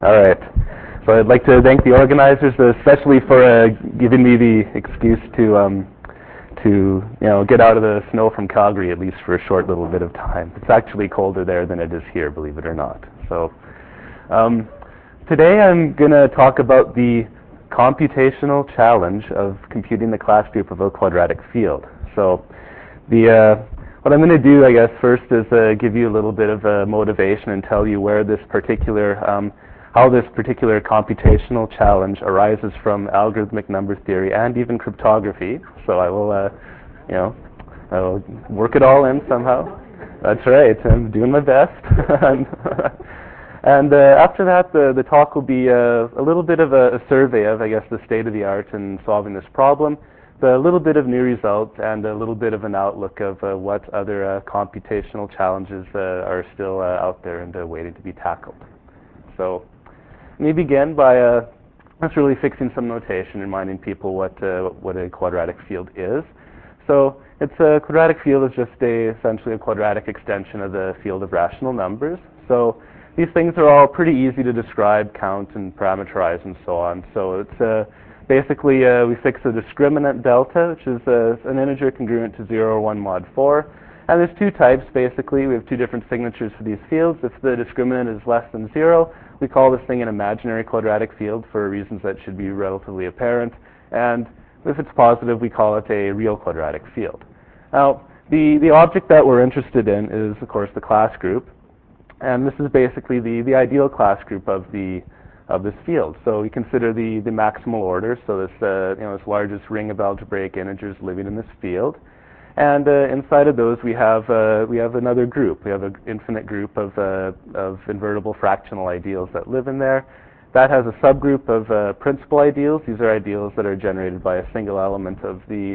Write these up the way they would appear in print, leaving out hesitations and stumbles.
All right. So I'd like to thank the organizers, especially for giving me the excuse to get out of the snow from Calgary, at least for a short little bit of time. It's actually colder there than it is here, believe it or not. So today I'm going to talk about the computational challenge of computing the class group of a quadratic field. So what I'm going to do, I guess, first is give you a little bit of motivation and tell you where this particular how this particular computational challenge arises from algorithmic number theory and even cryptography. So I will work it all in somehow. That's right. I'm doing my best. And after that, the talk will be a little bit of a survey of, I guess, the state of the art in solving this problem, a little bit of new results, and a little bit of an outlook of what other computational challenges are still out there and waiting to be tackled. So let me begin by just really fixing some notation, reminding people what a quadratic field is. So it's a quadratic field is just essentially a quadratic extension of the field of rational numbers. So these things are all pretty easy to describe, count, and parameterize, and so on. So it's basically we fix a discriminant delta, which is an integer congruent to 0 or 1 mod 4. And there's two types, basically. We have two different signatures for these fields. If the discriminant is less than 0, we call this thing an imaginary quadratic field for reasons that should be relatively apparent. And if it's positive, we call it a real quadratic field. Now, the object that we're interested in is, of course, the class group. And this is basically the ideal class group of this field. So we consider the maximal order, so this largest ring of algebraic integers living in this field. And inside of those, we have another group. We have an infinite group of invertible fractional ideals that live in there. That has a subgroup of principal ideals. These are ideals that are generated by a single element of the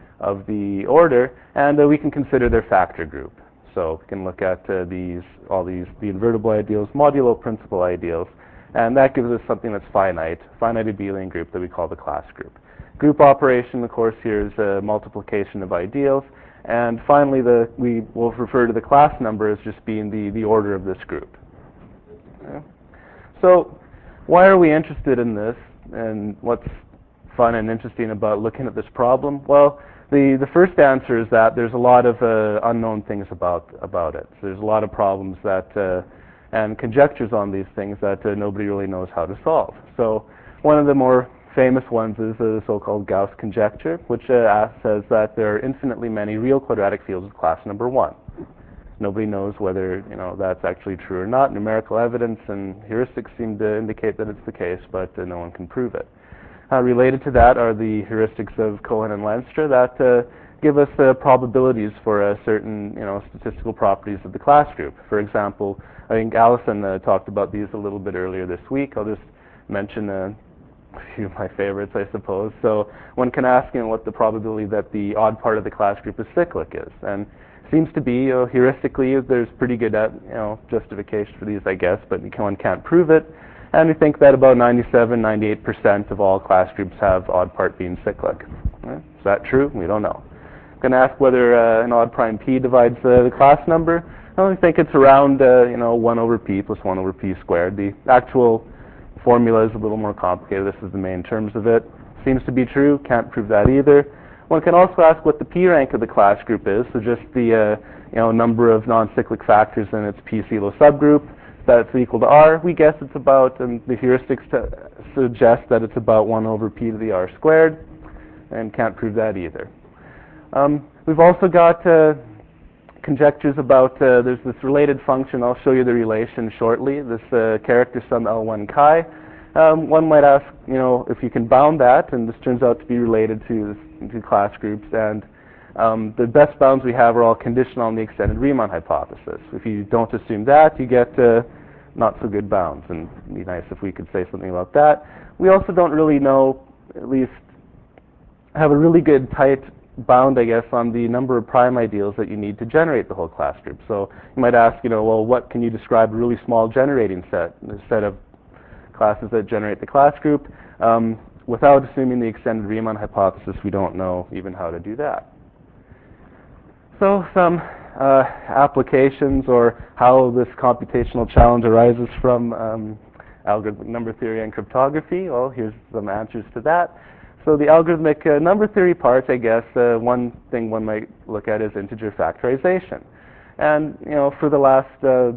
order, and we can consider their factor group. So we can look at the invertible ideals modulo principal ideals, and that gives us something that's finite abelian group that we call the class group. Group operation, of course, here is a multiplication of ideals. And finally, we will refer to the class number as just being the order of this group. Okay. So why are we interested in this, and what's fun and interesting about looking at this problem? Well, the first answer is that there's a lot of unknown things about it. So there's a lot of problems and conjectures on these things that nobody really knows how to solve. So one of the more famous ones is the so-called Gauss conjecture, which says that there are infinitely many real quadratic fields of class number 1. Nobody knows whether that's actually true or not. Numerical evidence and heuristics seem to indicate that it's the case, but no one can prove it. Related to that are the heuristics of Cohen and Lenstra that give us probabilities for certain statistical properties of the class group. For example, I think Allison talked about these a little bit earlier this week. I'll just mention a few of my favorites, I suppose. So one can ask what the probability that the odd part of the class group is cyclic is. And seems to be, heuristically, there's pretty good justification for these, I guess, but one can't prove it. And we think that about 98% of all class groups have odd part being cyclic. Is that true? We don't know. I'm going to ask whether an odd prime p divides the class number. I only think it's around 1 over p plus 1 over p squared. The actual formula is a little more complicated. This is the main terms of it. Seems to be true. Can't prove that either. One can also ask what the p rank of the class group is. So just the number of non-cyclic factors in its p-CELO subgroup. That's equal to r. We guess it's about, and the heuristics suggest that it's about 1 over p to the r squared, and can't prove that either. We've also got conjectures about, there's this related function. I'll show you the relation shortly, this character sum L1 chi. One might ask, if you can bound that, and this turns out to be related to class groups, and the best bounds we have are all conditional on the extended Riemann hypothesis. If you don't assume that, you get not so good bounds, and it'd be nice if we could say something about that. We also don't really know, at least have a really good tight bound, I guess, on the number of prime ideals that you need to generate the whole class group. So you might ask, well, what can you describe a really small generating set, a set of classes that generate the class group? Without assuming the extended Riemann hypothesis, we don't know even how to do that. So some applications or how this computational challenge arises from algorithmic number theory and cryptography? Well, here's some answers to that. So the algorithmic number theory part, I guess, one thing one might look at is integer factorization. And, for the last,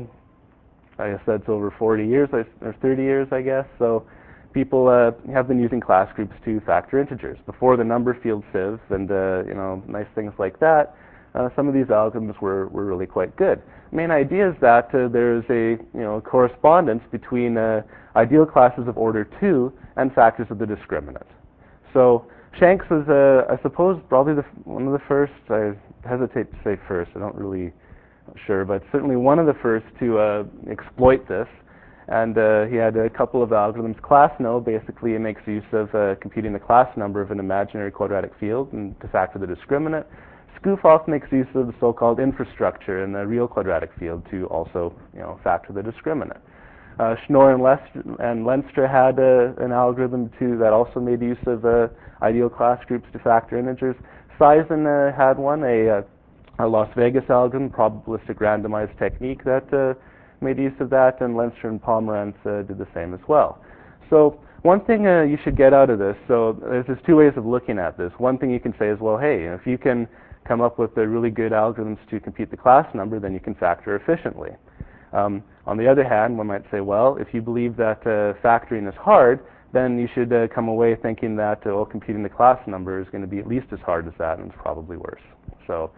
I guess that's over 40 years, or 30 years, I guess, so people have been using class groups to factor integers. Before the number field sieve and, nice things like that, some of these algorithms were really quite good. The main idea is that there's a correspondence between ideal classes of order 2 and factors of the discriminant. So Shanks was, I suppose, probably one of the first. I hesitate to say first. I don't really sure, but certainly one of the first to exploit this. And he had a couple of algorithms. ClassNo basically makes use of computing the class number of an imaginary quadratic field and to factor the discriminant. Skufov makes use of the so-called infrastructure in the real quadratic field to also, factor the discriminant. Schnorr and Lenstra had an algorithm too that also made use of ideal class groups to factor integers. Sison had one, a Las Vegas algorithm, probabilistic randomized technique that made use of that, and Lenstra and Pomerantz did the same as well. So one thing you should get out of this, so there's two ways of looking at this. One thing you can say is, well, hey, if you can come up with really good algorithms to compute the class number, then you can factor efficiently. On the other hand, one might say, well, if you believe that factoring is hard, then you should come away thinking that computing the class number is going to be at least as hard as that, and it's probably worse. So,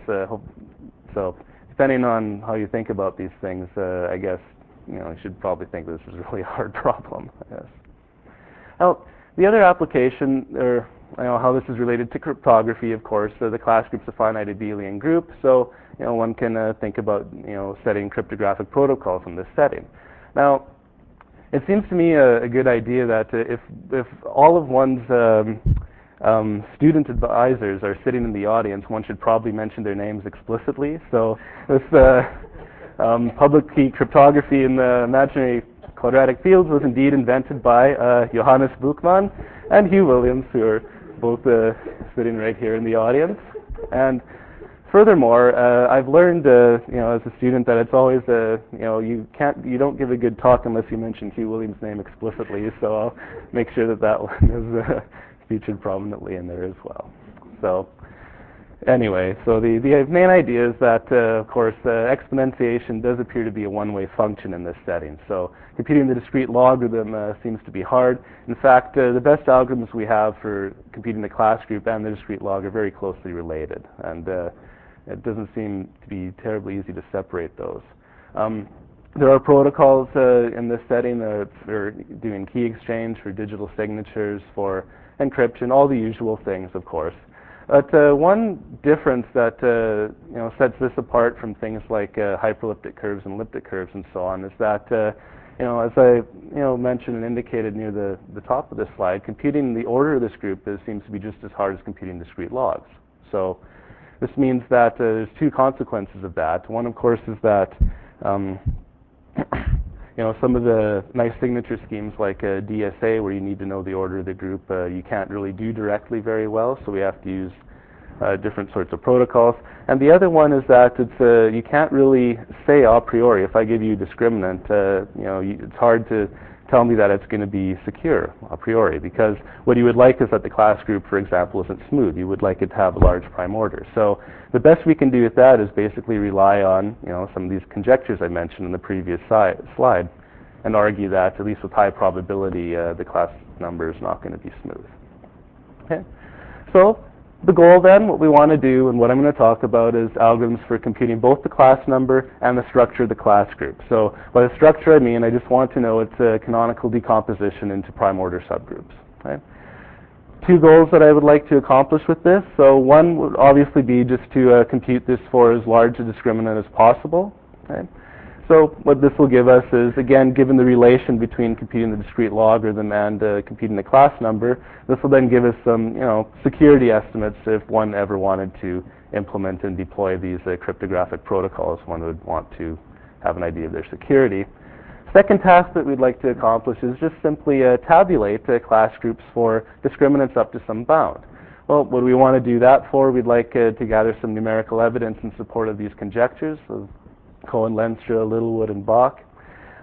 so depending on how you think about these things, I guess you should probably think this is a really hard problem. I guess. Now, the other application, or how this is related to cryptography, of course, the class group's a finite abelian group, so one can think about setting cryptographic protocols in this setting. Now, it seems to me a good idea that if all of one's student advisors are sitting in the audience, one should probably mention their names explicitly. So this public key cryptography in the imaginary quadratic fields was indeed invented by Johannes Buchmann and Hugh Williams, who are both sitting right here in the audience. And furthermore, I've learned, as a student, that it's always, you don't give a good talk unless you mention Hugh Williams' name explicitly. So I'll make sure that one is featured prominently in there as well. So anyway, so the main idea is that, of course, exponentiation does appear to be a one-way function in this setting. So computing the discrete logarithm seems to be hard. In fact, the best algorithms we have for computing the class group and the discrete log are very closely related, and it doesn't seem to be terribly easy to separate those. There are protocols in this setting for doing key exchange, for digital signatures, for encryption, all the usual things, of course. But one difference that sets this apart from things like hyperelliptic curves and elliptic curves and so on is that, as I mentioned and indicated near the top of this slide, computing the order of this group seems to be just as hard as computing discrete logs. So this means that there's two consequences of that. One, of course, is that some of the nice signature schemes like DSA, where you need to know the order of the group, you can't really do directly very well, so we have to use different sorts of protocols. And the other one is that it's you can't really say a priori. If I give you a discriminant, it's hard to tell me that it's going to be secure a priori, because what you would like is that the class group, for example, isn't smooth. You would like it to have a large prime order. So the best we can do with that is basically rely on some of these conjectures I mentioned in the previous slide, and argue that, at least with high probability, the class number is not going to be smooth. Okay, so the goal then, what we want to do, and what I'm going to talk about, is algorithms for computing both the class number and the structure of the class group. So by the structure I mean, I just want to know its canonical decomposition into prime order subgroups. Okay? Two goals that I would like to accomplish with this. So one would obviously be just to compute this for as large a discriminant as possible. Okay? So what this will give us is, again, given the relation between computing the discrete logarithm and computing the class number, this will then give us some, security estimates if one ever wanted to implement and deploy these cryptographic protocols. One would want to have an idea of their security. Second task that we'd like to accomplish is just simply tabulate class groups for discriminants up to some bound. Well, what do we want to do that for? We'd like to gather some numerical evidence in support of these conjectures of Cohen, Lenstra, Littlewood, and Bach.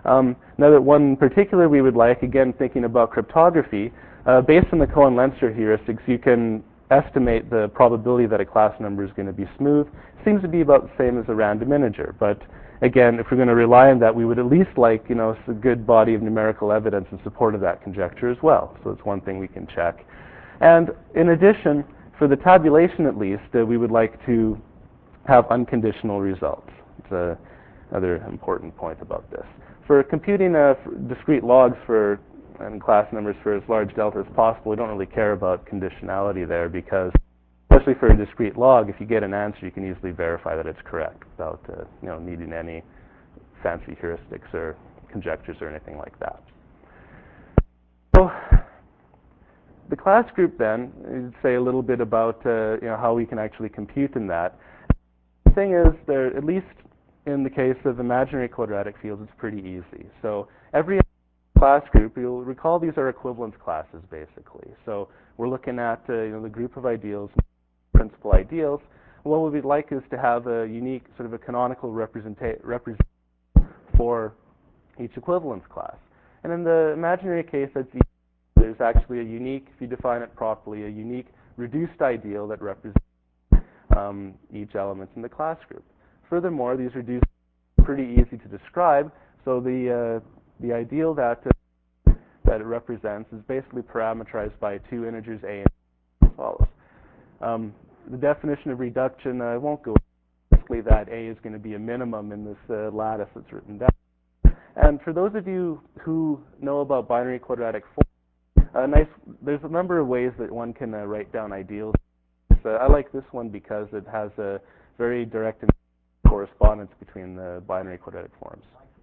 Now that one in particular we would like, again thinking about cryptography, based on the Cohen-Lenstra heuristics, you can estimate the probability that a class number is going to be smooth. Seems to be about the same as a random integer, but again, if we're going to rely on that, we would at least like, a good body of numerical evidence in support of that conjecture as well. So it's one thing we can check. And in addition, for the tabulation at least, we would like to have unconditional results. It's another important point about this. For computing discrete logs and class numbers for as large delta as possible, we don't really care about conditionality there because, especially for a discrete log, if you get an answer, you can easily verify that it's correct without needing any fancy heuristics or conjectures or anything like that. So the class group then, I'd say a little bit about how we can actually compute in that. The thing is, at least in the case of imaginary quadratic fields, it's pretty easy. So every class group, you'll recall these are equivalence classes basically. So we're looking at the group of ideals, principal ideals. What we'd like is to have a unique sort of a canonical representation for each equivalence class. And in the imaginary case, there's actually a unique, if you define it properly, a unique reduced ideal that represents each element in the class group. Furthermore, these reduced are pretty easy to describe. So the ideal that it represents is basically parameterized by two integers a and b as follows. The definition of reduction, I won't go. Basically, that a is going to be a minimum in this lattice that's written down. And for those of you who know about binary quadratic forms, there's a number of ways that one can write down ideals. I like this one because it has a very direct correspondence between the binary quadratic forms.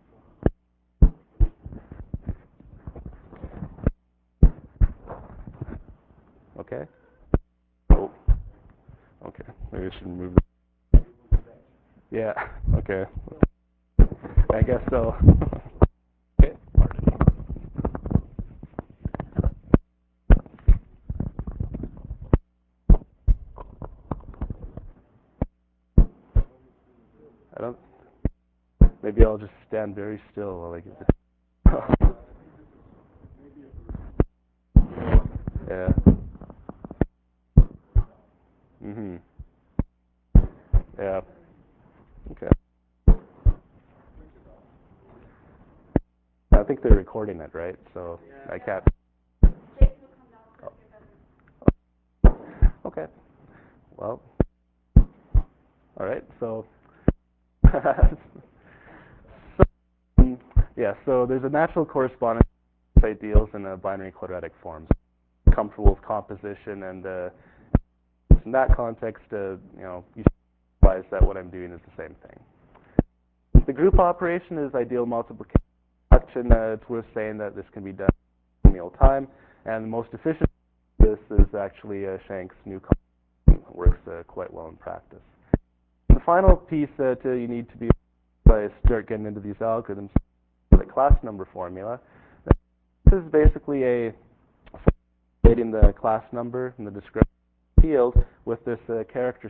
Okay. Oh. Okay. Maybe I should move. Yeah. Okay. I guess so. Okay. Maybe I'll just stand very still while I get this. Yeah. Mhm. Yeah. Okay. I think they're recording it, right? So I can't. Oh. Okay. Well. All right. So. So there's a natural correspondence with ideals in binary quadratic forms. Comfortable with composition, and in that context, you realize that what I'm doing is the same thing. The group operation is ideal multiplication. It's worth saying that this can be done in real time, and the most efficient of this is actually Shank's new concept. It works quite well in practice. The final piece that you need to be able to start getting into these algorithms is the class number formula. This is basically stating the class number in the description field with this character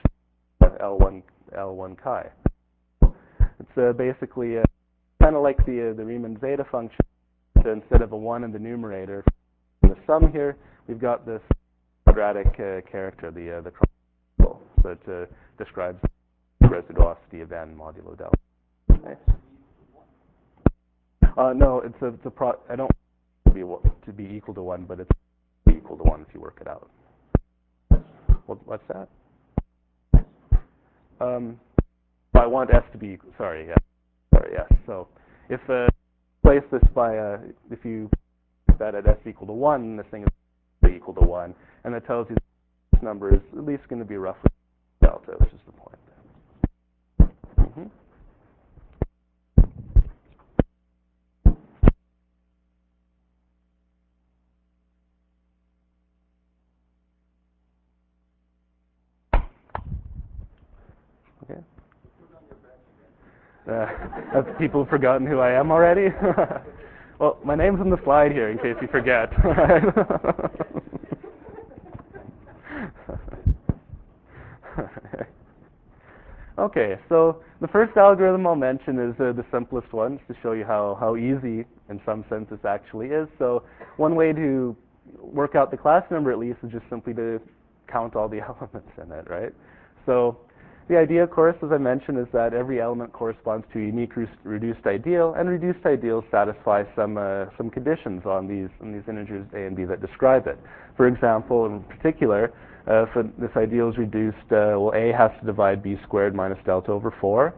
L1 chi. It's basically kind of like the Riemann zeta function. So instead of a 1 in the numerator, in the sum here, we've got this quadratic character, the triangle. So it describes the reciprocity of n modulo delta. Okay. No, I don't want to be equal to 1, but it's equal to 1 if you work it out. What's that? I want s to be sorry, yes. So if place this by if you set at s equal to 1, this thing is equal to 1, and that tells you this number is at least going to be roughly delta, which is the point there. Mm-hmm. Okay. Have people forgotten who I am already? Well, my name's on the slide here in case you forget. Okay, so the first algorithm I'll mention is the simplest one, to show you how easy, in some sense, this actually is. So one way to work out the class number, at least, is just simply to count all the elements in it, right? So the idea, of course, as I mentioned, is that every element corresponds to a unique reduced ideal, and reduced ideals satisfy some conditions on these integers a and b that describe it. For example, in particular, if this ideal is reduced, well, a has to divide b squared minus delta over 4.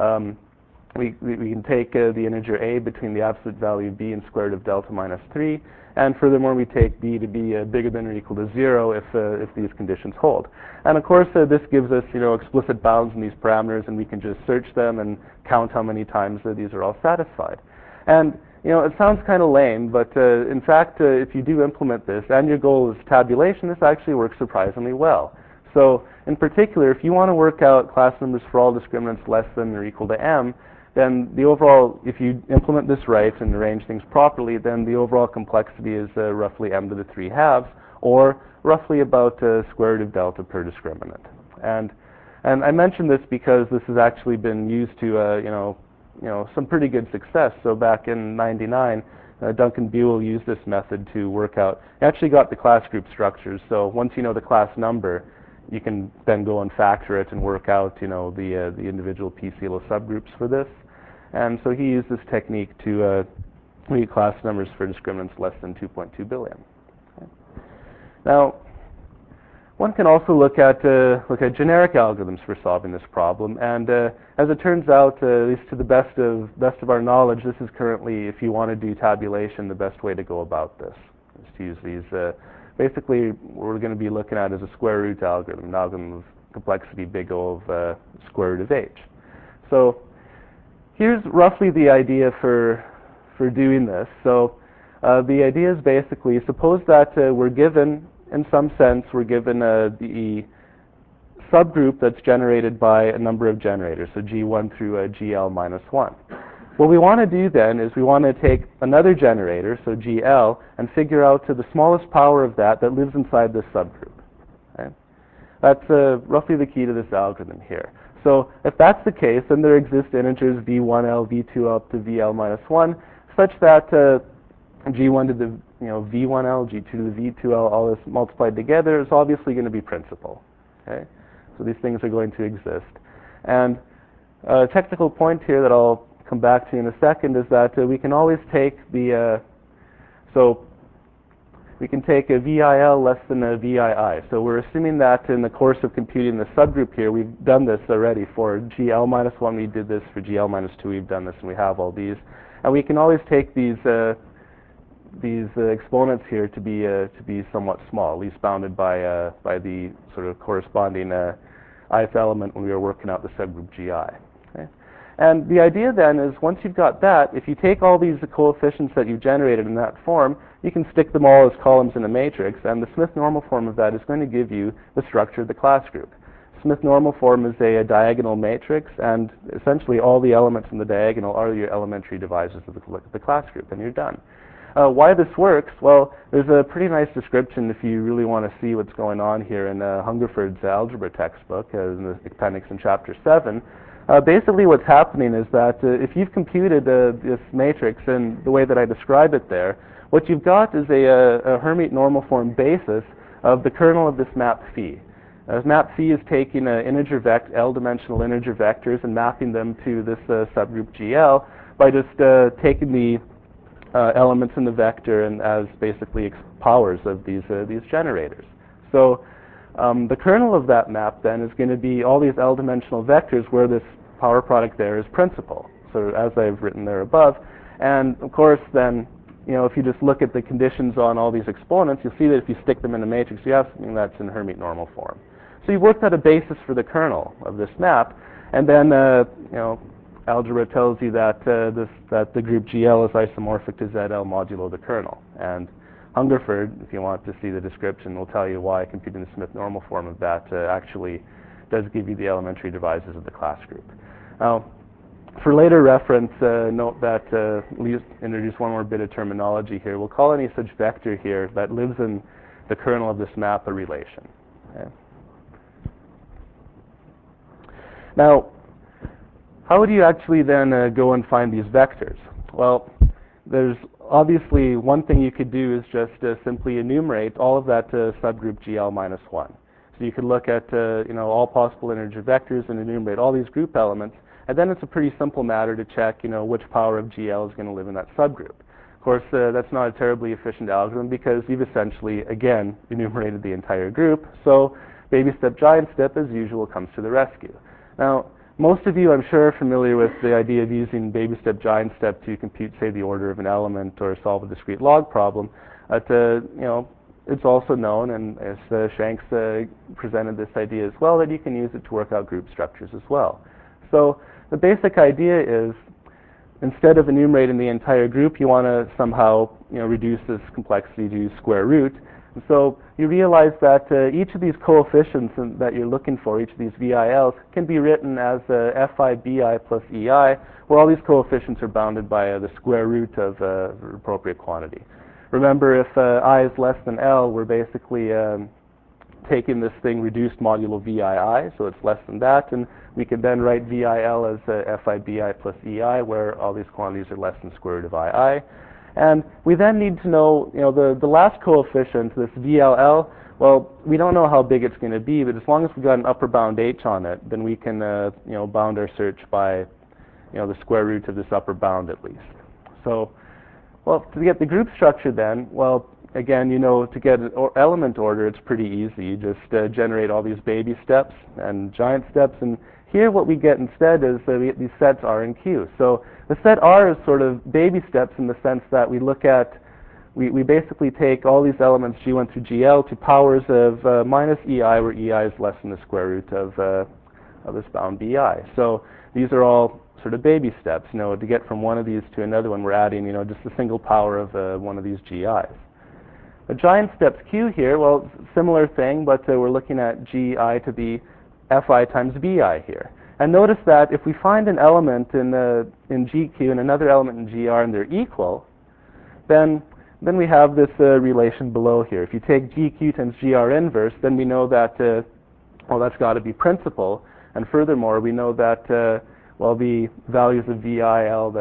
We can take the integer a between the absolute value of b and square root of delta minus 3, and furthermore, we take b to be bigger than or equal to 0 if these conditions hold. And of course, this gives us explicit bounds in these parameters, and we can just search them and count how many times these are all satisfied. And it sounds kind of lame, but in fact, if you do implement this and your goal is tabulation, this actually works surprisingly well. So in particular, if you want to work out class numbers for all discriminants less than or equal to m, then the overall, if you implement this right and arrange things properly, then the overall complexity is roughly m to the 3/2, or roughly about square root of delta per discriminant. And I mention this because this has actually been used to some pretty good success. So back in '99, Duncan Buell used this method to work out. He actually got the class group structures. So once you know the class number, you can then go and factor it and work out the individual p-CELO subgroups for this. And so he used this technique to read class numbers for discriminants less than 2.2 billion. Okay. Now, one can also look at generic algorithms for solving this problem, and as it turns out, at least to the best of our knowledge, this is currently, if you want to do tabulation, the best way to go about this, is to use these. Basically, what we're going to be looking at is a square root algorithm, an algorithm of complexity big O of square root of h. So here's roughly the idea for doing this. So the idea is basically, suppose that we're given, in some sense, we're given the subgroup that's generated by a number of generators, so G1 through GL minus 1. What we want to do then is we want to take another generator, so GL, and figure out to the smallest power of that lives inside this subgroup. Okay? That's roughly the key to this algorithm here. So if that's the case, then there exist integers V1L, V2L up to VL minus 1, such that G1 to the V1L, G2 to the V2L, all this multiplied together is obviously going to be principal. Okay? So these things are going to exist. And a technical point here that I'll come back to in a second is that we can always take we can take a VIL less than a VII. So we're assuming that in the course of computing the subgroup here, we've done this already. For GL minus 1, we did this. For GL minus 2, we've done this, and we have all these. And we can always take these exponents here to be somewhat small, at least bounded by the sort of corresponding ith element when we were working out the subgroup GI. Okay? And the idea then is, once you've got that, if you take all these coefficients that you've generated in that form, you can stick them all as columns in a matrix, and the Smith normal form of that is going to give you the structure of the class group. Smith normal form is a diagonal matrix, and essentially all the elements in the diagonal are your elementary divisors of the class group, and you're done. Why this works? Well, there's a pretty nice description if you really want to see what's going on here in Hungerford's algebra textbook, in the appendix in chapter 7. Basically what's happening is that if you've computed this matrix in the way that I describe it there, what you've got is a Hermite normal form basis of the kernel of this map phi. Map phi is taking L-dimensional integer vectors and mapping them to this subgroup GL by just taking the elements in the vector and as basically powers of these generators. So the kernel of that map then is going to be all these L-dimensional vectors where this power product there is principal, so as I've written there above. And of course then, if you just look at the conditions on all these exponents, you'll see that if you stick them in a matrix, you have something that's in Hermite normal form. So you've worked out a basis for the kernel of this map, and then algebra tells you that that the group GL is isomorphic to ZL modulo the kernel. And Hungerford, if you want to see the description, will tell you why computing the Smith normal form of that actually does give you the elementary divisors of the class group. Now, for later reference, note that we'll introduce one more bit of terminology here. We'll call any such vector here that lives in the kernel of this map a relation. Okay? Now, how would you actually then go and find these vectors? Well, there's obviously one thing you could do is just simply enumerate all of that subgroup GL minus 1. So you could look at all possible integer vectors and enumerate all these group elements, and then it's a pretty simple matter to check which power of GL is going to live in that subgroup. Of course, that's not a terribly efficient algorithm because you've essentially, again, enumerated the entire group. So baby step, giant step, as usual, comes to the rescue. Now, most of you, I'm sure, are familiar with the idea of using baby step, giant step to compute, say, the order of an element or solve a discrete log problem. But, it's also known, and as Shanks presented this idea as well, that you can use it to work out group structures as well. So the basic idea is, instead of enumerating the entire group, you want to somehow reduce this complexity to square root. And so you realize that each of these coefficients that you're looking for, each of these VILs, can be written as Fi Bi plus Ei, where all these coefficients are bounded by the square root of the appropriate quantity. Remember, if I is less than L, we're basically taking this thing reduced modulo VII, so it's less than that, and we can then write VIL as Fi Bi plus Ei, where all these quantities are less than square root of II. And we then need to know, the last coefficient, this VLL, well, we don't know how big it's going to be, but as long as we've got an upper bound h on it, then we can, bound our search by, the square root of this upper bound at least. So, well, to get the group structure then, well, again, to get an element order, it's pretty easy. You just generate all these baby steps and giant steps, and here what we get instead is we get these sets R and Q. So the set R is sort of baby steps in the sense that we look at, we basically take all these elements G1 through GL to powers of minus EI, where EI is less than the square root of this bound BI. So these are all sort of baby steps. To get from one of these to another one, we're adding, just a single power of one of these GIs. The giant steps Q here, well, similar thing, but we're looking at GI to be Fi times Bi here. And notice that if we find an element in GQ and another element in GR and they're equal, then we have this relation below here. If you take GQ times GR inverse, then we know that, that's got to be principal. And furthermore, we know that, the values of VIL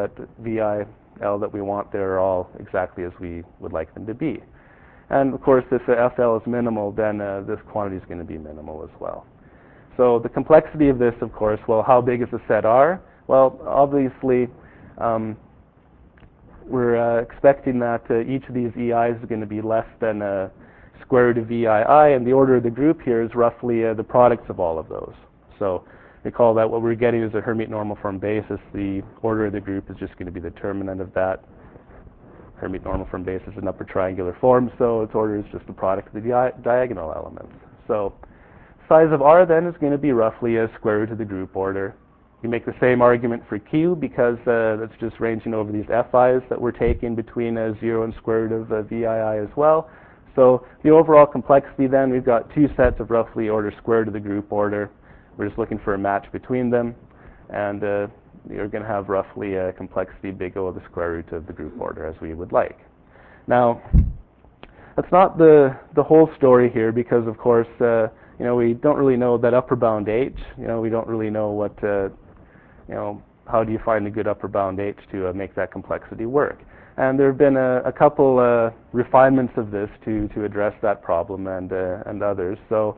that we want there are all exactly as we would like them to be. And of course, if FL is minimal, then this quantity is going to be minimal as well. So the complexity of this, of course, well, how big is the set R? Well, obviously, we're expecting that each of these EIs is going to be less than square root of VII, and the order of the group here is roughly the products of all of those. So recall that what we're getting is a Hermite normal form basis. The order of the group is just going to be the determinant of that. Hermite normal form basis is an upper triangular form, so its order is just the product of the diagonal elements. So size of R then is going to be roughly a square root of the group order. You make the same argument for Q because that's just ranging over these FIs that we're taking between 0 and square root of VII as well. So the overall complexity then, we've got two sets of roughly order square root of the group order. We're just looking for a match between them, and you're going to have roughly a complexity big O of the square root of the group order as we would like. Now, that's not the whole story here because, of course, we don't really know that upper bound h. We don't really know what, how do you find a good upper bound h to make that complexity work. And there have been a couple refinements of this to address that problem and others. So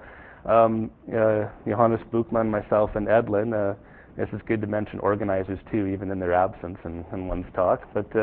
Johannes Buchmann, myself, and Edlin, this is good to mention organizers too, even in their absence in one's talk. But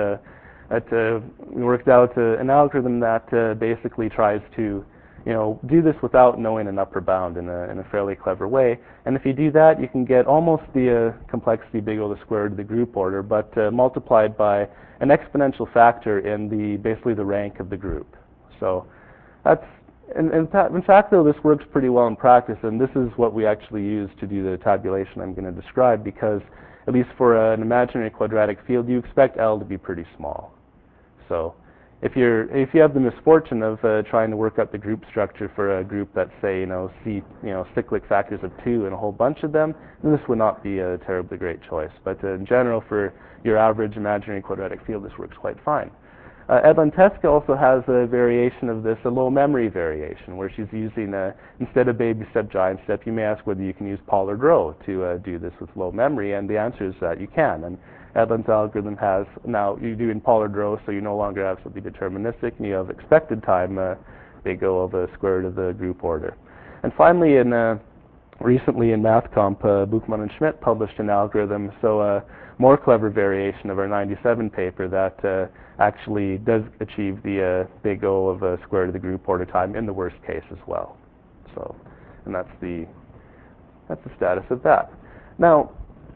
we worked out an algorithm that basically tries to do this without knowing an upper bound in a fairly clever way. And if you do that, you can get almost the complexity big O the square root of the group order, but multiplied by an exponential factor in basically the rank of the group. So that's, in fact, though, this works pretty well in practice, and this is what we actually use to do the tabulation I'm going to describe, because at least for an imaginary quadratic field, you expect L to be pretty small. So if you have the misfortune of trying to work out the group structure for a group that's, say, cyclic factors of 2 and a whole bunch of them, then this would not be a terribly great choice. But in general, for your average imaginary quadratic field, this works quite fine. Edlin-Teske also has a variation of this, a low memory variation, where she's using, instead of baby step, giant step, you may ask whether you can use Pollard row to do this with low memory, and the answer is that you can. And Edlin's algorithm has, now you do in Pollard row, so you no longer have something deterministic, and you have expected time, big O of a square root of the group order. And finally, recently in MathComp, Buchmann and Schmidt published an algorithm, so a more clever variation of our 97 paper that actually does achieve the big O of a square root of the group order time in the worst case as well. So, and that's the status of that. Now,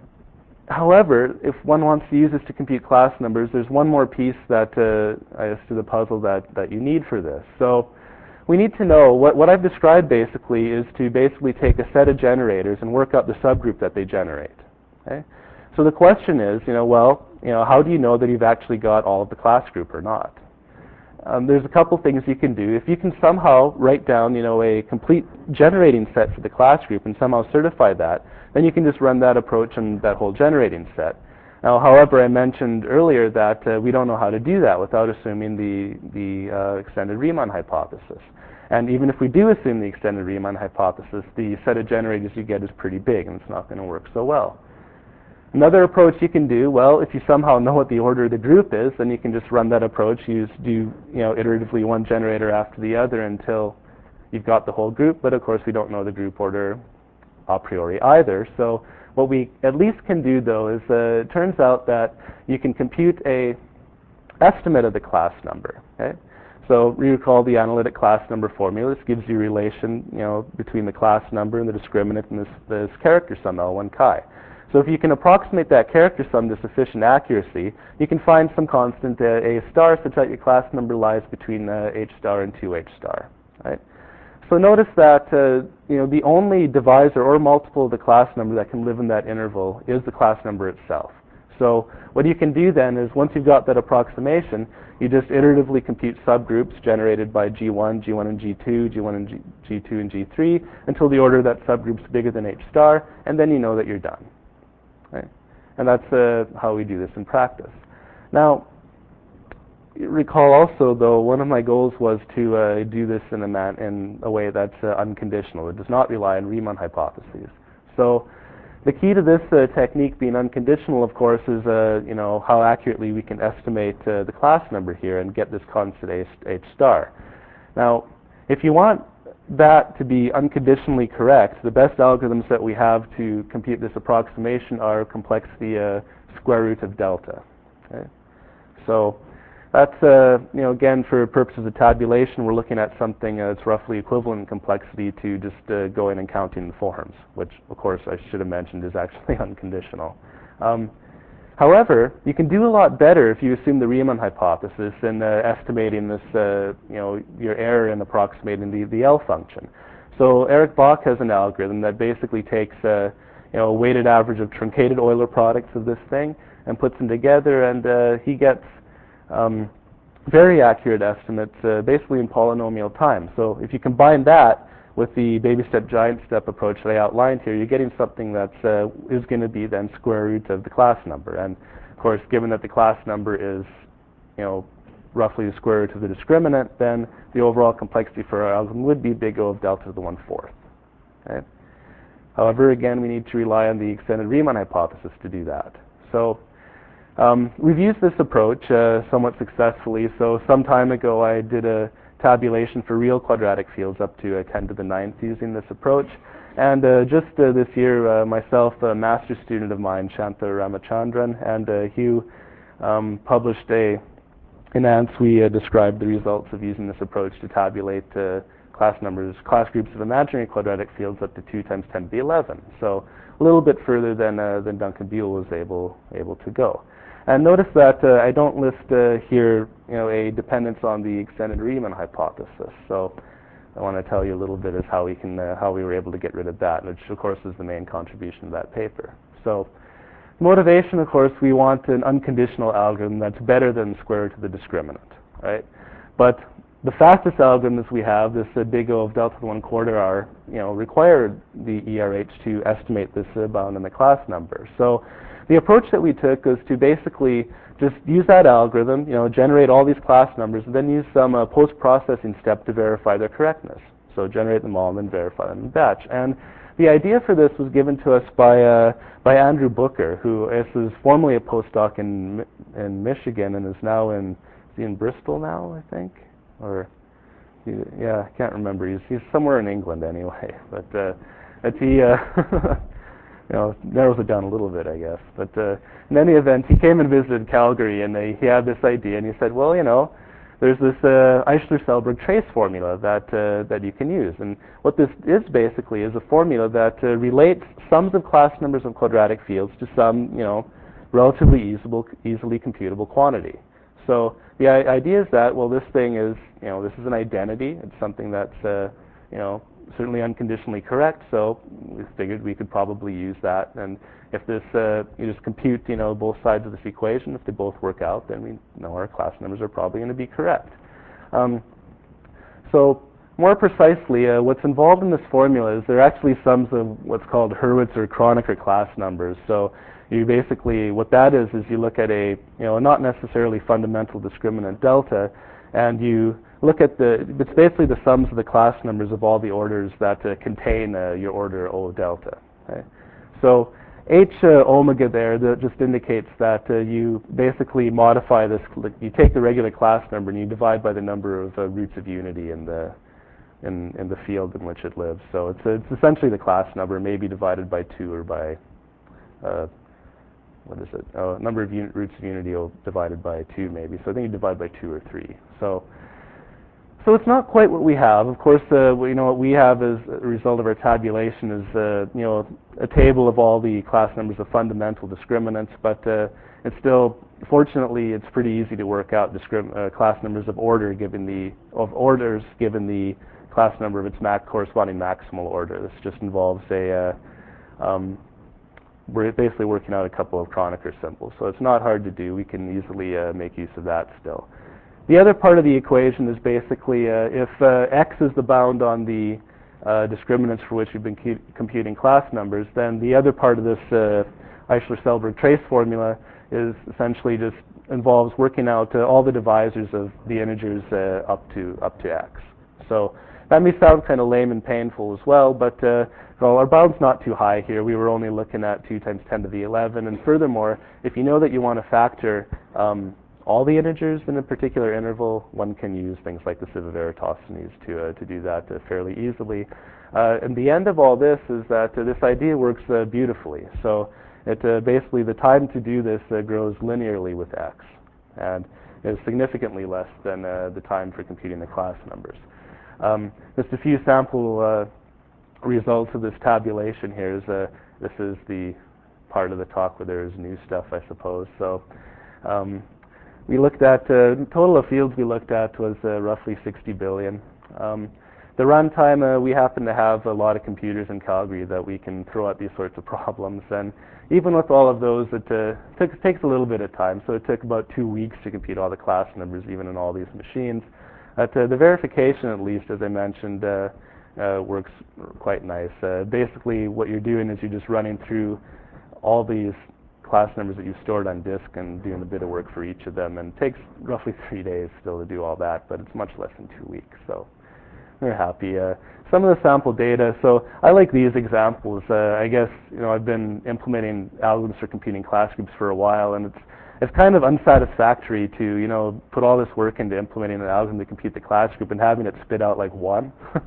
however, if one wants to use this to compute class numbers, there's one more piece that I guess to the puzzle that you need for this. So we need to know what I've described basically is to basically take a set of generators and work out the subgroup that they generate. Okay? So the question is, how do you know that you've actually got all of the class group or not? There's a couple things you can do. If you can somehow write down, a complete generating set for the class group and somehow certify that, then you can just run that approach on that whole generating set. Now, however, I mentioned earlier that we don't know how to do that without assuming the extended Riemann hypothesis. And even if we do assume the extended Riemann hypothesis, the set of generators you get is pretty big, and it's not going to work so well. Another approach you can do, well, if you somehow know what the order of the group is, then you can just run that approach. Do iteratively one generator after the other until you've got the whole group. But of course, we don't know the group order a priori either. So what we at least can do, though, is it turns out that you can compute a estimate of the class number. Okay? So recall the analytic class number formula. This gives you a relation, between the class number and the discriminant and this character sum L1 chi. So if you can approximate that character sum to sufficient accuracy, you can find some constant A star such that your class number lies between H star and 2H star. Right? So notice that the only divisor or multiple of the class number that can live in that interval is the class number itself. So what you can do then is once you've got that approximation, you just iteratively compute subgroups generated by G1, G1 and G2, G1 and G2 and G3 until the order of that subgroup's bigger than H star, and then you know that you're done. Right? And that's how we do this in practice. Now, recall also, though, one of my goals was to do this in a way that's unconditional. It does not rely on Riemann hypotheses. So the key to this technique being unconditional, of course, is how accurately we can estimate the class number here and get this constant H star. Now, if you want that to be unconditionally correct, the best algorithms that we have to compute this approximation are complexity square root of delta. Okay? So that's, again, for purposes of tabulation, we're looking at something that's roughly equivalent in complexity to just going and counting the forms, which, of course, I should have mentioned is actually unconditional. However, you can do a lot better if you assume the Riemann hypothesis in estimating this, your error in approximating the L function. So Eric Bach has an algorithm that basically takes a weighted average of truncated Euler products of this thing and puts them together, and he gets very accurate estimates basically in polynomial time. So if you combine that with the baby step, giant step approach that I outlined here, you're getting something that is going to be then square root of the class number. And of course, given that the class number is, roughly the square root of the discriminant, then the overall complexity for our algorithm would be big O of delta to the 1/4. Okay? However, again, we need to rely on the extended Riemann hypothesis to do that. So we've used this approach somewhat successfully. So some time ago, I did a tabulation for real quadratic fields up to 10 to the 9th using this approach. And just this year, myself, a master's student of mine, Shantha Ramachandran, and Hugh published in ANS, we described the results of using this approach to tabulate class groups of imaginary quadratic fields up to 2 times 10 to the 11. So a little bit further than Duncan Buell was able to go. And notice that I don't list here, a dependence on the extended Riemann hypothesis. So I want to tell you a little bit as how we were able to get rid of that, which of course is the main contribution of that paper. So motivation, of course, we want an unconditional algorithm that's better than the square root of the discriminant, right? But the fastest algorithms we have, this big O of delta to the 1/4 r, require the ERH to estimate this bound in the class number. So the approach that we took was to basically just use that algorithm, generate all these class numbers, and then use some post-processing step to verify their correctness. So generate them all and then verify them in batch. And the idea for this was given to us by Andrew Booker, who was formerly a postdoc in Michigan and is now in Bristol now, I think, or I can't remember. He's somewhere in England anyway. But he narrows it down a little bit, I guess. But in any event, he came and visited Calgary, and he had this idea, and he said, well, there's this Eichler-Selberg trace formula that you can use. And what this is basically is a formula that relates sums of class numbers of quadratic fields to some, relatively easily computable quantity. So the idea is that, well, this thing is, this is an identity. It's something that's, certainly unconditionally correct. So we figured we could probably use that. And if this, you just compute, both sides of this equation, if they both work out, then we know our class numbers are probably going to be correct. So more precisely, what's involved in this formula is there are actually sums of what's called Hurwitz or Kronecker class numbers. So you basically, what that is you look at a, not necessarily fundamental discriminant delta, and you look at it's basically the sums of the class numbers of all the orders that contain your order O of delta. Okay? So H omega there that just indicates that you basically modify this. You take the regular class number and you divide by the number of roots of unity in the field in which it lives. So it's essentially the class number, maybe divided by 2 or by what is it? Number of roots of unity divided by 2 maybe. So I think you divide by 2 or 3. So it's not quite what we have. Of course, what we have as a result of our tabulation is a table of all the class numbers of fundamental discriminants, but it's still, fortunately, it's pretty easy to work out class numbers of orders given the class number of its corresponding maximal order. This just involves we're basically working out a couple of Kronecker symbols, so it's not hard to do. We can easily make use of that still. The other part of the equation is basically if x is the bound on the discriminants for which we've been computing class numbers, then the other part of this Eichler-Selberg trace formula is essentially just involves working out all the divisors of the integers up to x. So that may sound kind of lame and painful as well, but well, our bound's not too high here. We were only looking at 2 times 10 to the 11, and furthermore, if you know that you want to factor all the integers in a particular interval, one can use things like the sieve of Eratosthenes to do that fairly easily. And the end of all this is that this idea works beautifully. So it basically the time to do this grows linearly with x, and is significantly less than the time for computing the class numbers. Just a few sample results of this tabulation here. This is the part of the talk where there is new stuff, I suppose. So we looked at, the total of fields we looked at was roughly 60 billion. The runtime, we happen to have a lot of computers in Calgary that we can throw at these sorts of problems. And even with all of those, it takes a little bit of time. So it took about 2 weeks to compute all the class numbers, even in all these machines. The verification, at least, as I mentioned, works quite nice. Basically, what you're doing is you're just running through all these class numbers that you've stored on disk and doing a bit of work for each of them, and it takes roughly 3 days still to do all that, but it's much less than 2 weeks, so we're happy. Some of the sample data, so I like these examples. I guess I've been implementing algorithms for computing class groups for a while, and it's kind of unsatisfactory to put all this work into implementing an algorithm to compute the class group and having it spit out like 1.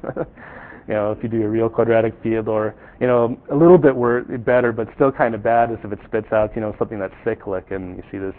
If you do a real quadratic field, or a little bit better, but still kind of bad is if it spits out something that's cyclic, and you see this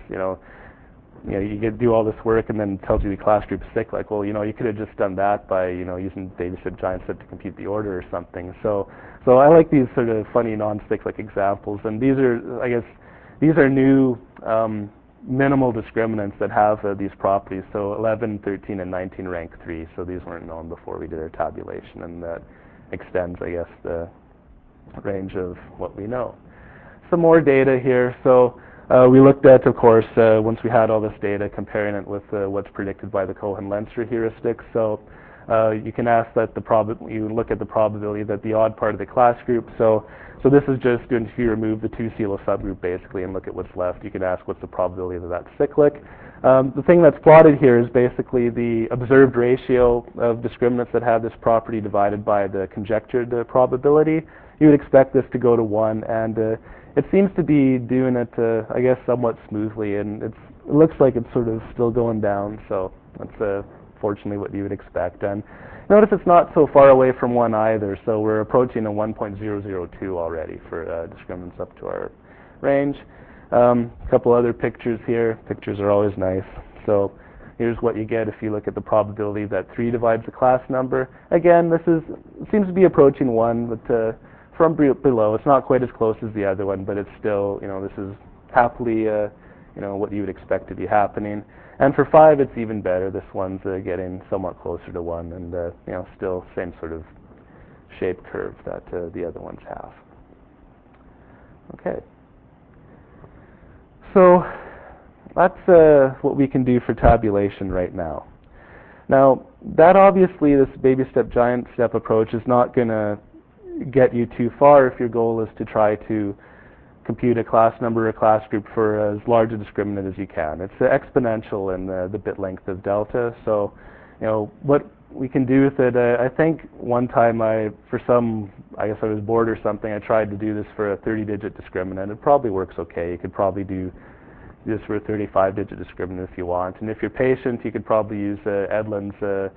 you do all this work and then it tells you the class group is cyclic. Well, you could have just done that by using dataset giant set to compute the order or something. So I like these sort of funny non-cyclic examples, and these are new minimal discriminants that have these properties. So 11, 13, and 19 rank 3. So these weren't known before we did our tabulation, and that extends, I guess, the range of what we know. Some more data here. So We looked at, of course, once we had all this data, comparing it with what's predicted by the Cohen-Lenstra heuristic. So you can ask that you look at the probability that the odd part of the class group. So this is just if you remove the 2-CELO subgroup basically and look at what's left, you can ask what's the probability that that's cyclic. The thing that's plotted here is basically the observed ratio of discriminants that have this property divided by the conjectured probability. You would expect this to go to 1, and it seems to be doing it, I guess, somewhat smoothly, and it looks like it's sort of still going down, so that's fortunately what you would expect. And notice it's not so far away from 1 either, so we're approaching a 1.002 already for discriminants up to our range. A couple other pictures here. Pictures are always nice. So here's what you get if you look at the probability that 3 divides the class number. Again, this seems to be approaching 1, but from below, it's not quite as close as the other one, but it's still, this is happily, what you would expect to be happening. And for 5, it's even better. This one's getting somewhat closer to 1, and still same sort of shaped curve that the other ones have. Okay. So that's what we can do for tabulation right now. Now, that obviously, this baby step, giant step approach is not going to get you too far if your goal is to try to compute a class number or class group for as large a discriminant as you can. It's exponential in the bit length of delta. So, what we can do with it, I think one time I guess I was bored or something, I tried to do this for a 30-digit discriminant. It probably works okay. You could probably do this for a 35-digit discriminant if you want. And if you're patient, you could probably use Edlin's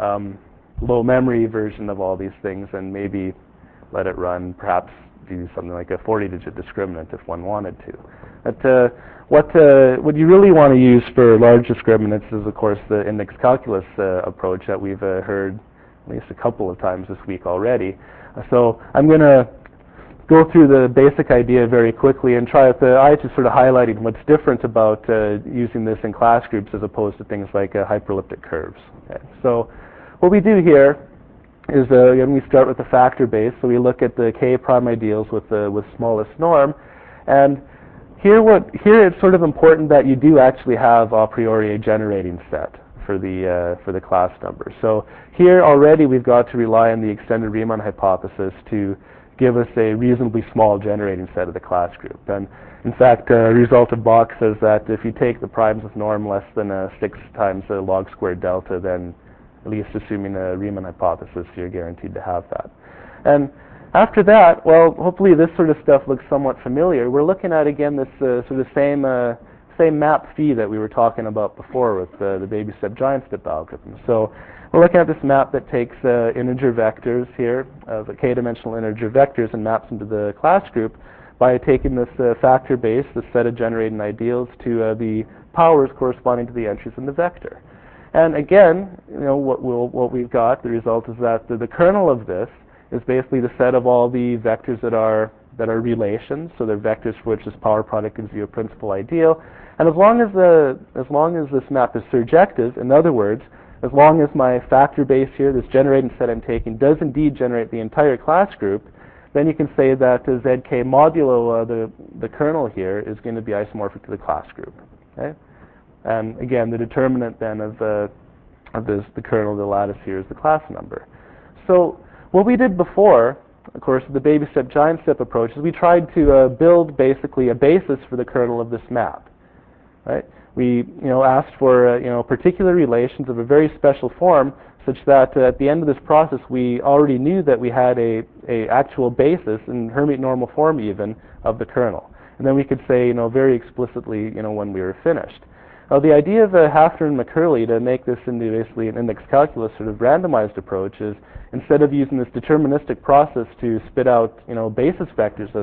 low memory version of all these things and maybe let it run, perhaps do something like a 40-digit discriminant if one wanted to. But what you really want to use for large discriminants is, of course, the index calculus approach that we've heard at least a couple of times this week already. So I'm going to go through the basic idea very quickly and try with the eye to sort of highlighting what's different about using this in class groups as opposed to things like hyperelliptic curves. Okay. So what we do here is again, we start with the factor base. So we look at the k prime ideals with smallest norm, and here it's sort of important that you do actually have a priori a generating set for the class number. So here already we've got to rely on the extended Riemann hypothesis to give us a reasonably small generating set of the class group. And in fact, result of Bach says that if you take the primes with norm less than 6 times the log squared delta, then at least assuming a Riemann hypothesis, you're guaranteed to have that. And after that, well, hopefully this sort of stuff looks somewhat familiar. We're looking at, again, this sort of same map phi that we were talking about before with the baby step, giant step algorithm. So we're looking at this map that takes integer vectors here, the k-dimensional integer vectors, and maps into the class group by taking this factor base, this set of generating ideals, to the powers corresponding to the entries in the vector. And again, what we've got, the result is that the kernel of this is basically the set of all the vectors that are relations. So they're vectors for which this power product gives you a principal ideal. And as long as this map is surjective, in other words, as long as my factor base here, this generating set I'm taking, does indeed generate the entire class group, then you can say that zk modulo the kernel here is going to be isomorphic to the class group. Okay? And again, the determinant then of the kernel of the lattice here is the class number. So what we did before, of course, the baby step, giant step approach, is we tried to build basically a basis for the kernel of this map. Right? We asked for particular relations of a very special form, such that at the end of this process we already knew that we had a actual basis in Hermite normal form even of the kernel. And then we could say very explicitly when we were finished. The idea of Hafner and McCurley to make this into basically an index calculus sort of randomized approach is, instead of using this deterministic process to spit out basis vectors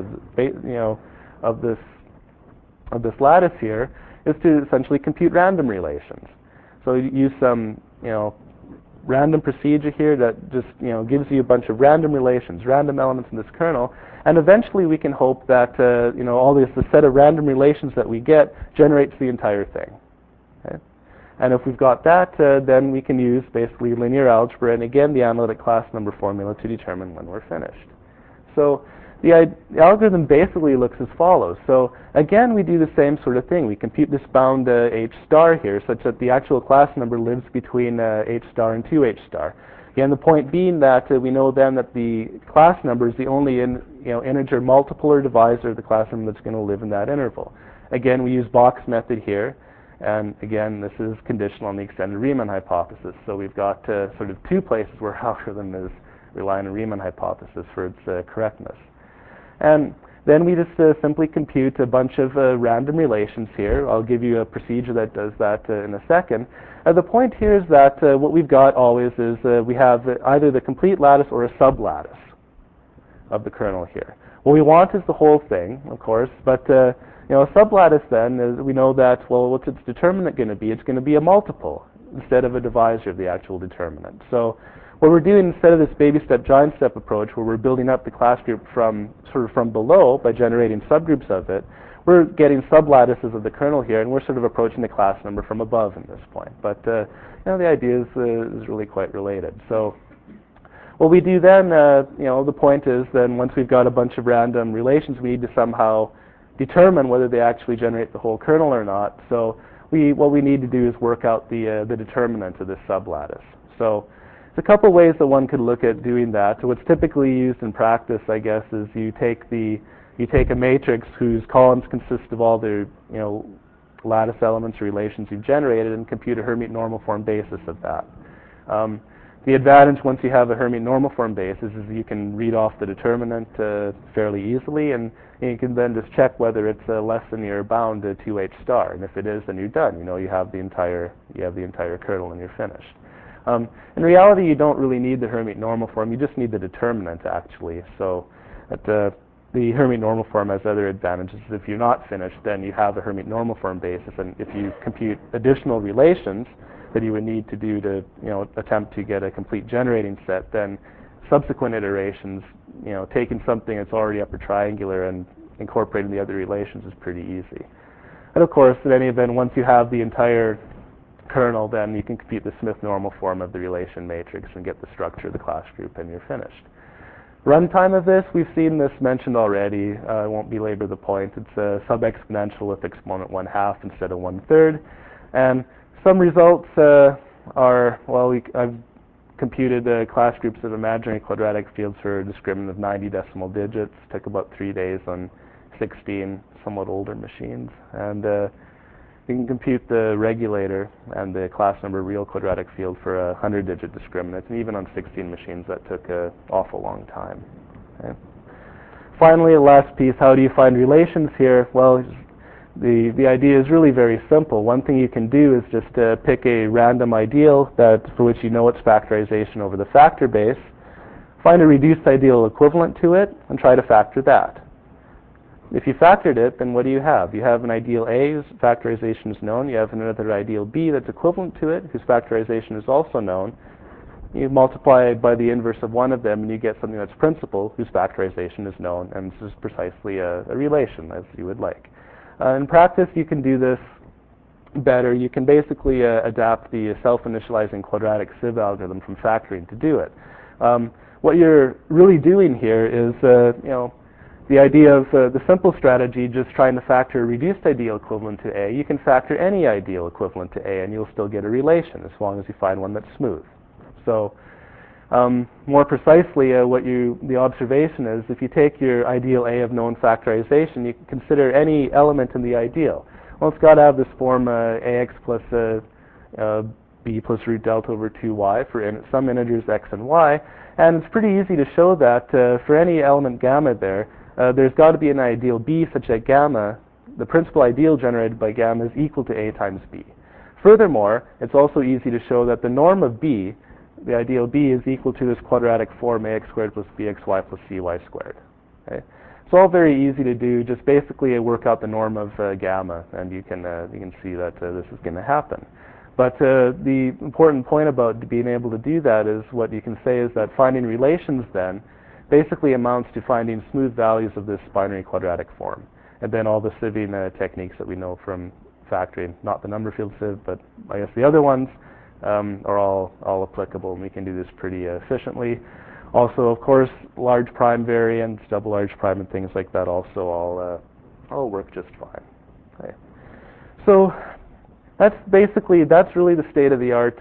of this lattice here, is to essentially compute random relations. So you use some random procedure here that just gives you a bunch of random relations, random elements in this kernel, and eventually we can hope that all this the set of random relations that we get generates the entire thing. Okay? And if we've got that, then we can use basically linear algebra and again the analytic class number formula to determine when we're finished. So the algorithm basically looks as follows. So again, we do the same sort of thing. We compute this bound H star here such that the actual class number lives between H star and 2H star. Again, the point being that we know then that the class number is the only integer multiple or divisor of the class number that's going to live in that interval. Again, we use Box method here. And again, this is conditional on the extended Riemann hypothesis. So we've got sort of two places where our algorithm is relying on Riemann hypothesis for its correctness. And then we just simply compute a bunch of random relations here. I'll give you a procedure that does that in a second. The point here is that what we've got always is we have either the complete lattice or a sublattice of the kernel here. What we want is the whole thing, of course, but a sublattice then is, we know that, well, what's its determinant going to be? It's going to be a multiple instead of a divisor of the actual determinant. So what we're doing, instead of this baby step, giant step approach where we're building up the class group from below by generating subgroups of it, we're getting sublattices of the kernel here, and we're sort of approaching the class number from above in this point. But the idea is really quite related. So what we do then, the point is then once we've got a bunch of random relations, we need to somehow determine whether they actually generate the whole kernel or not. So what we need to do is work out the determinant of this sublattice. So there's a couple ways that one could look at doing that. So what's typically used in practice, I guess, is you take a matrix whose columns consist of all the lattice elements or relations you've generated and compute a Hermite normal form basis of that. The advantage once you have a Hermite normal form basis is you can read off the determinant fairly easily, and you can then just check whether it's less than your bound to 2H star. And if it is, then you're done. You have the entire kernel and you're finished. In reality, you don't really need the Hermite normal form. You just need the determinant, actually. So the Hermite normal form has other advantages. If you're not finished, then you have a Hermite normal form basis. And if you compute additional relations that you would need to do to attempt to get a complete generating set, then subsequent iterations, taking something that's already upper triangular and incorporating the other relations is pretty easy. And of course, in any event, once you have the entire kernel, then you can compute the Smith normal form of the relation matrix and get the structure of the class group, and you're finished. Runtime of this, we've seen this mentioned already. I won't belabor the point. It's a sub-exponential with exponent 1/2 instead of 1/3. And some results are, well, I've computed class groups of imaginary quadratic fields for a discriminant of 90 decimal digits. Took about 3 days on 16 somewhat older machines. And you can compute the regulator and the class number real quadratic field for a 100-digit discriminant, and even on 16 machines that took an awful long time. Okay. Finally, the last piece, how do you find relations here? Well, the idea is really very simple. One thing you can do is just pick a random ideal for which you know its factorization over the factor base, find a reduced ideal equivalent to it, and try to factor that. If you factored it, then what do you have? You have an ideal A whose factorization is known. You have another ideal B that's equivalent to it, whose factorization is also known. You multiply it by the inverse of one of them, and you get something that's principal, whose factorization is known. And this is precisely a relation, as you would like. In practice, you can do this better. You can basically adapt the self-initializing quadratic sieve algorithm from factoring to do it. What you're really doing here is, the idea of the simple strategy, just trying to factor a reduced ideal equivalent to A. You can factor any ideal equivalent to A, and you'll still get a relation as long as you find one that's smooth. So more precisely, the observation is, if you take your ideal A of known factorization, you can consider any element in the ideal. Well, it's got to have this form AX plus B plus root delta over 2y for some integers x and y. And it's pretty easy to show that for any element gamma there's got to be an ideal B such that gamma, the principal ideal generated by gamma, is equal to A times B. Furthermore, it's also easy to show that the norm of B, the ideal B, is equal to this quadratic form AX squared plus BXY plus CY squared. Okay? It's all very easy to do. Just basically work out the norm of gamma, and you can see that this is going to happen. But the important point about being able to do that is, what you can say is that finding relations then basically amounts to finding smooth values of this binary quadratic form. And then all the sieving techniques that we know from factoring, not the number field sieve, but I guess the other ones, are all applicable, and we can do this pretty efficiently. Also, of course, large prime variants, double large prime, and things like that also all work just fine. Okay. So that's really the state of the art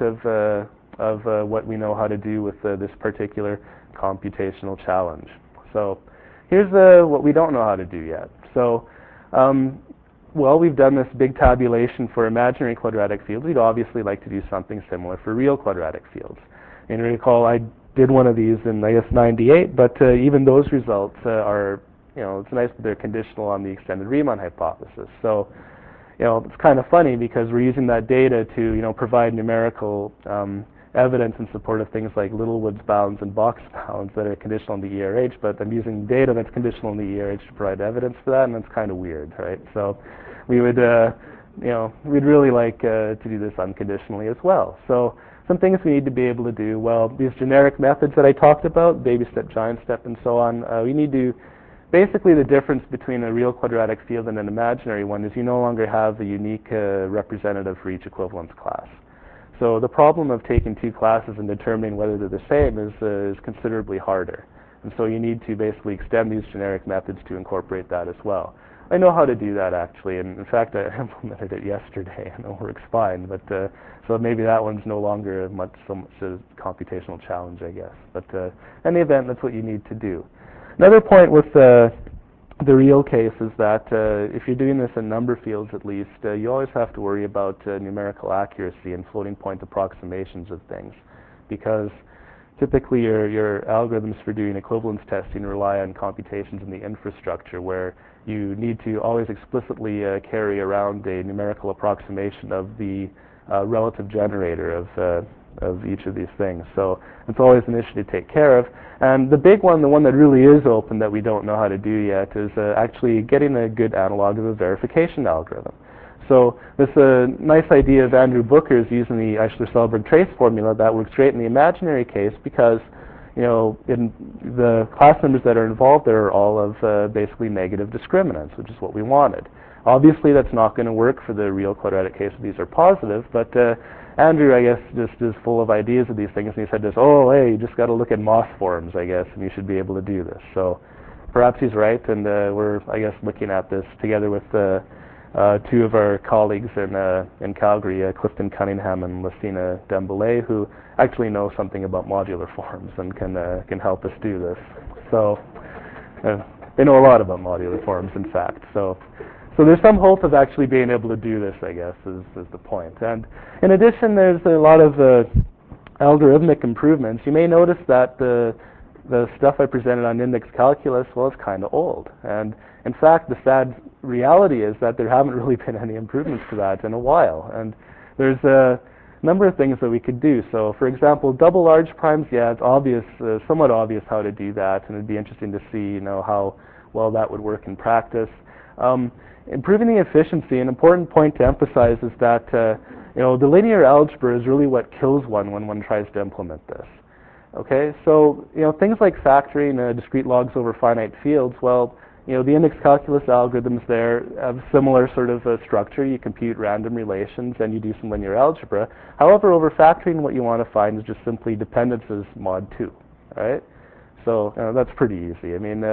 of what we know how to do with this particular computational challenge. So here's what we don't know how to do yet. So well, we've done this big tabulation for imaginary quadratic fields. We'd obviously like to do something similar for real quadratic fields. And recall, I did one of these in, I guess, 98, but even those results are, it's nice that they're conditional on the extended Riemann hypothesis. So, it's kind of funny because we're using that data to, provide numerical evidence in support of things like Littlewood's bounds and Box bounds that are conditional on the ERH, but I'm using data that's conditional on the ERH to provide evidence for that, and that's kind of weird, right? So we would, we'd really like to do this unconditionally as well. So some things we need to be able to do, well, these generic methods that I talked about, baby step, giant step, and so on, we need to, basically the difference between a real quadratic field and an imaginary one is you no longer have a unique representative for each equivalence class. So the problem of taking two classes and determining whether they're the same is considerably harder. And so you need to basically extend these generic methods to incorporate that as well. I know how to do that actually, and in fact I implemented it yesterday and it works fine, but so maybe that one's no longer so much a computational challenge, I guess. But in any event, that's what you need to do. Another point with the real case is that if you're doing this in number fields at least, you always have to worry about numerical accuracy and floating point approximations of things, because typically your algorithms for doing equivalence testing rely on computations in the infrastructure where you need to always explicitly carry around a numerical approximation of the relative generator of each of these things. So it's always an issue to take care of. And the big one, the one that really is open that we don't know how to do yet, is actually getting a good analog of a verification algorithm. So this nice idea of Andrew Booker's using the Eichler-Selberg trace formula that works great in the imaginary case because in the class numbers that are involved there are all of basically negative discriminants, which is what we wanted. Obviously, that's not going to work for the real quadratic case if these are positive, but Andrew, I guess, just is full of ideas of these things, and he said this, oh, hey, you just got to look at Moss forms, I guess, and you should be able to do this. So perhaps he's right, and we're, I guess, looking at this together with two of our colleagues in Calgary, Clifton Cunningham and Lucina Dembele, who actually know something about modular forms and can help us do this. So they know a lot about modular forms, in fact. So there's some hope of actually being able to do this, I guess, is the point. And in addition, there's a lot of algorithmic improvements. You may notice that the stuff I presented on index calculus, well, it's kind of old. And in fact, the sad reality is that there haven't really been any improvements to that in a while. And there's a number of things that we could do. So, for example, double large primes, yeah, it's obvious, somewhat obvious how to do that, and it'd be interesting to see, how well that would work in practice. Improving the efficiency, an important point to emphasize is that the linear algebra is really what kills one when one tries to implement this. Okay, so things like factoring discrete logs over finite fields, well, the index calculus algorithms there have similar sort of structure. You compute random relations and you do some linear algebra. However, over factoring, what you want to find is just simply dependences mod 2, right? So that's pretty easy. I mean,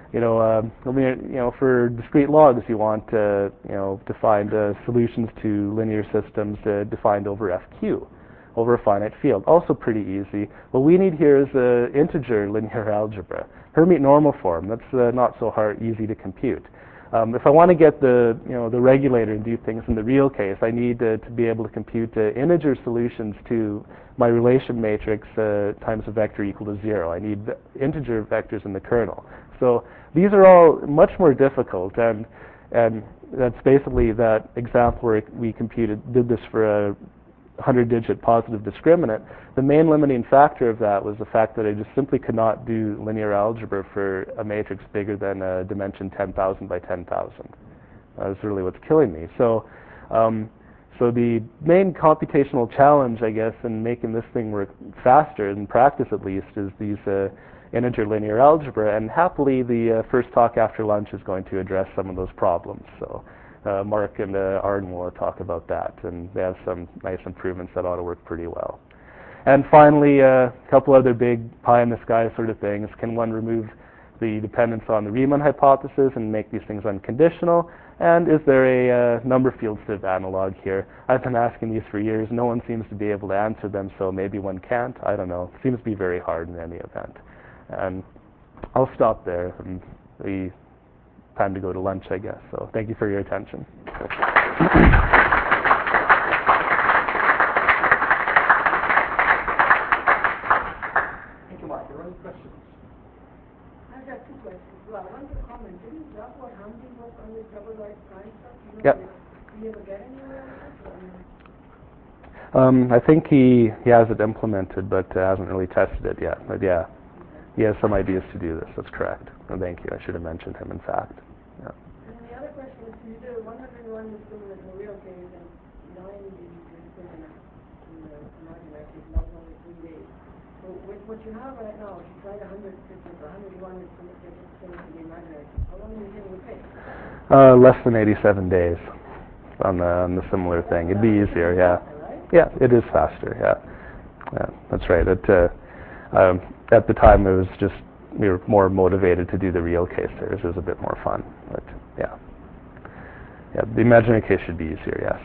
for discrete logs, you want to find solutions to linear systems defined over FQ, over a finite field. Also pretty easy. What we need here is integer linear algebra, Hermite normal form. That's not so easy to compute. If I want to get the regulator and do things in the real case, I need to be able to compute integer solutions to my relation matrix times a vector equal to 0. I need integer vectors in the kernel. So these are all much more difficult, and that's basically that example where we did this for a 100-digit positive discriminant. The main limiting factor of that was the fact that I just simply could not do linear algebra for a matrix bigger than a dimension 10,000 by 10,000. That was really what's killing me. So the main computational challenge, I guess, in making this thing work faster, in practice at least, is these integer linear algebra. And happily, the first talk after lunch is going to address some of those problems. So Mark and Arden will talk about that, and they have some nice improvements that ought to work pretty well. And finally, a couple other big pie-in-the-sky sort of things. Can one remove the dependence on the Riemann hypothesis and make these things unconditional? And is there a number field sieve analog here? I've been asking these for years. No one seems to be able to answer them, so maybe one can't. I don't know. It seems to be very hard in any event. And I'll stop there. And we time to go to lunch, I guess. So thank you for your attention. Thank you, Mark. Are there any questions? I've got two questions. Well, one's a comment. Didn't Joshua Hamdi work on this double light prime stuff? Yep. Did you ever get anywhere with it? I think he has it implemented, but hasn't really tested it yet. But yeah, he has some ideas to do this. That's correct. And thank you. I should have mentioned him, in fact. Yeah. And the other question is, you did 101 is similar to a real case, and 90 is similar in the imaginary case, and that was only 3 days. So with what you have right now, if you tried 150 or 101 is similar to the imaginary case, how long do you think it would take? Less than 87 days on the similar thing. It'd be easier, yeah. Yeah, it is faster, yeah. Yeah, that's right. At the time, it was just, we were more motivated to do the real case there. It was a bit more fun, but yeah. Yeah, the imaginary case should be easier, yes.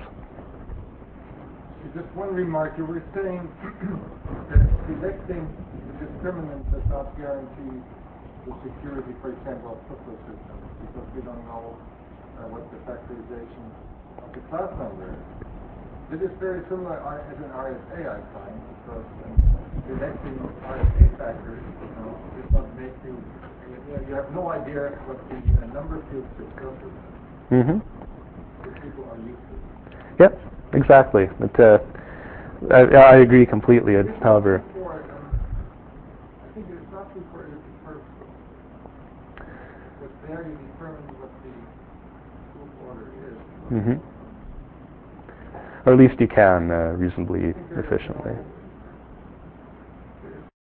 Just one remark. You were saying that selecting the discriminant does not guarantee the security, for example, of crypto systems, because we don't know what the factorization of the class number is. It is very similar as an RSA, I find, because selecting RSA factors does not make you have no idea what the number field success is. Mm-hmm. That people are used to. Yep, exactly. But, I agree completely. However, I think it's not true for every person. Because there you determine what the group order is. mm-hmm. Or at least you can reasonably efficiently.